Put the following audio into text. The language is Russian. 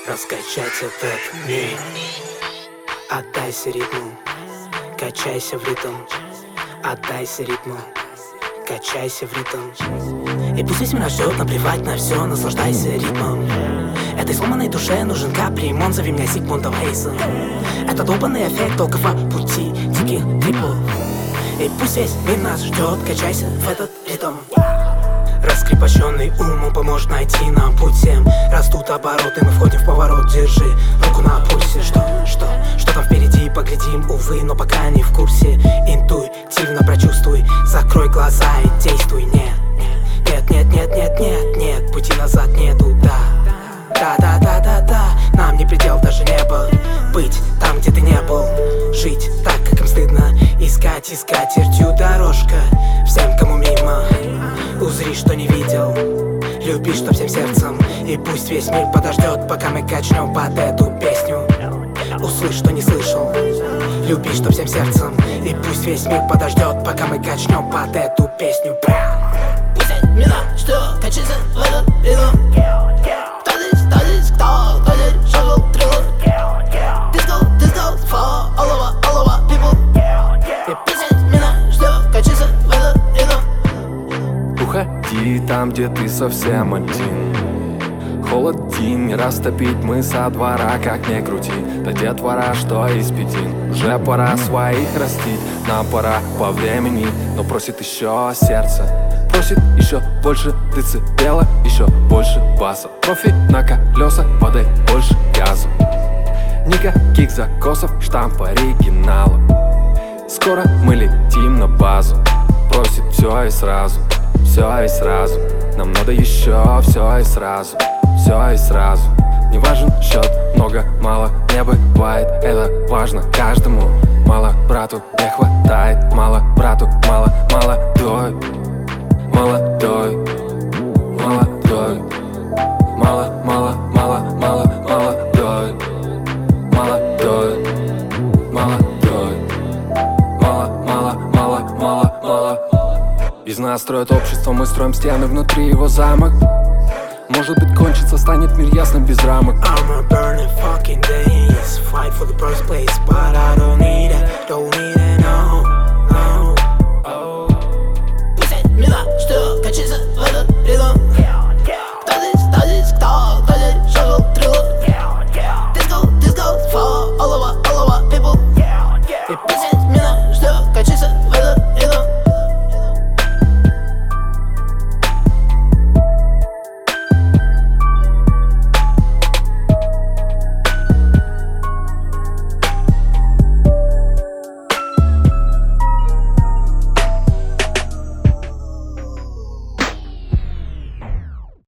Раскачать этот мир. Отдайся ритму, качайся в ритм. Отдайся ритму, качайся в ритм. И пусть весь мир ждет, наплевать на все, наслаждайся ритмом. Этой сломанной душе нужен капремонт, зови меня Зигмунд Вейсон. Это долбанный эффект долгого пути, дикий трипл. И пусть весь мир нас ждет, качайся в этот ритм. Раскрепощенный ум, он поможет найти нам путь всем. Растут обороты, мы входим в поворот, держи руку на пульсе. Что там впереди, поглядим, увы, но пока не в курсе. Интуитивно прочувствуй, закрой глаза и действуй. Нет, пути назад нету, да. Нам не предел даже небо. Быть там, где ты не был. Жить так, как им стыдно. Искать и скатертью дорожка всем, кому мимо. Узри, что не видел. Люби, что всем сердцем. И пусть весь мир подождет, пока мы качнем под эту песню. Услышь, что не слышал. Люби, что всем сердцем. И пусть весь мир подождет, пока мы качнем под эту песню. Пусть мир ждет, качайся в этот ритм. Кто здесь, кто здесь шагал триллер. Disco, for all over people. И пусть мир ждет, качайся в этот ритм. Уходи там, где ты совсем один. Холоди, не растопить мы со двора, как не крути. Да детвора, что из пяти. Уже пора своих растить. Нам пора по времени, но просит еще сердце. Просит еще больше децибела, еще больше баса. Профи на колеса, подай больше газу. Никаких закосов, штамп оригинала. Скоро мы летим на базу. Просит все и сразу, все и сразу. Нам надо еще все и сразу, все и сразу. Не важен счет, много, мало не бывает. Это важно каждому. Мало брату не хватает, мало брату, мало молодой. Молодой, молодой, мало, молодой, молодой, мало. Из нас строят общество, мы строим стены, внутри его замок. Может быть, кончится, станет мир ясным без рамок. I'm a burning fucking days. Fight for the birthplace, but I don't need it, no.